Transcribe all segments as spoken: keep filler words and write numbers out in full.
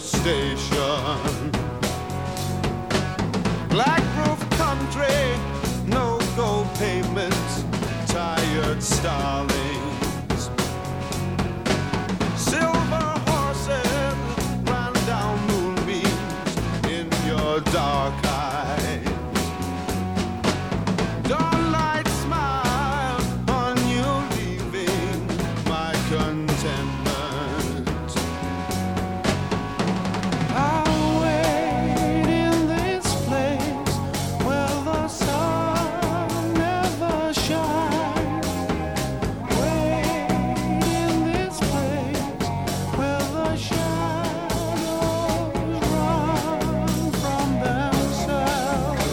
station. Black roof country, no gold payments, tired starlings. Silver horses ran down moonbeams in your dark eyes. Dawnlight smile on you leaving my contentment. I'll wait in this place where the sun never shines. Wait in this place where the shadows run from themselves.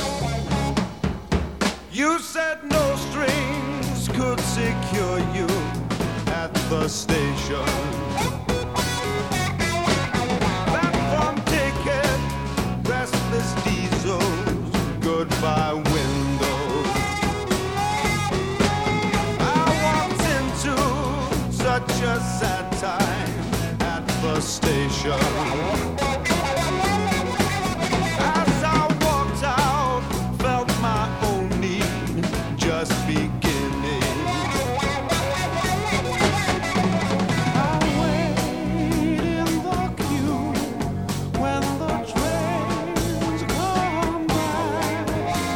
You said no strings could secure you at the station. Platform ticket, restless diesels, goodbye windows. I walked into such a sad time at the station. As I walked out, felt my own need just beginning. I wait in the queue when the trains come back.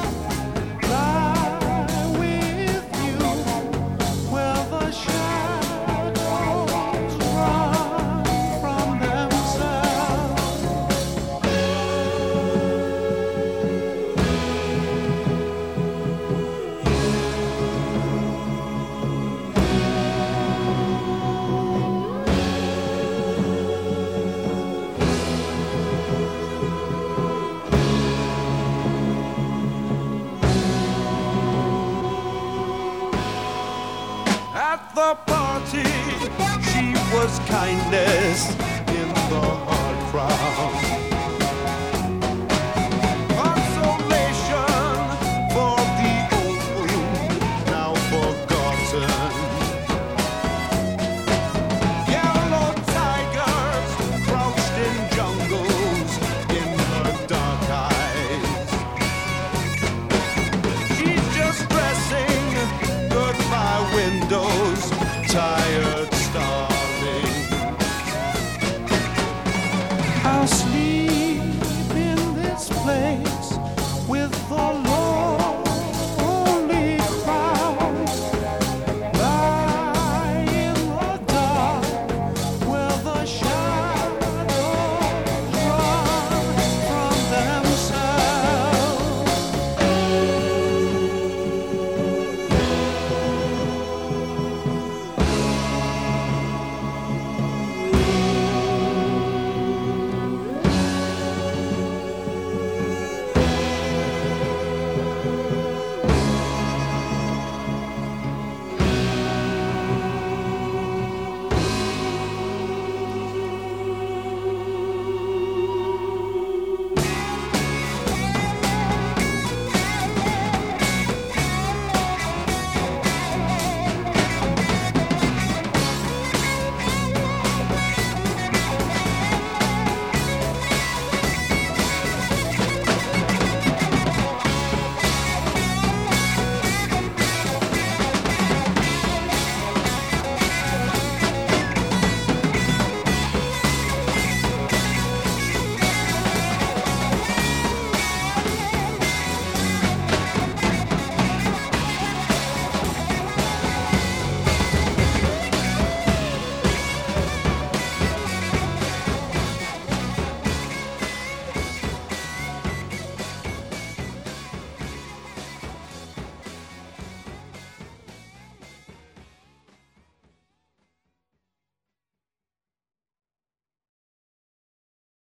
Lie with you where the shadows run from themselves. At the party, she was kindness in the hard crowd.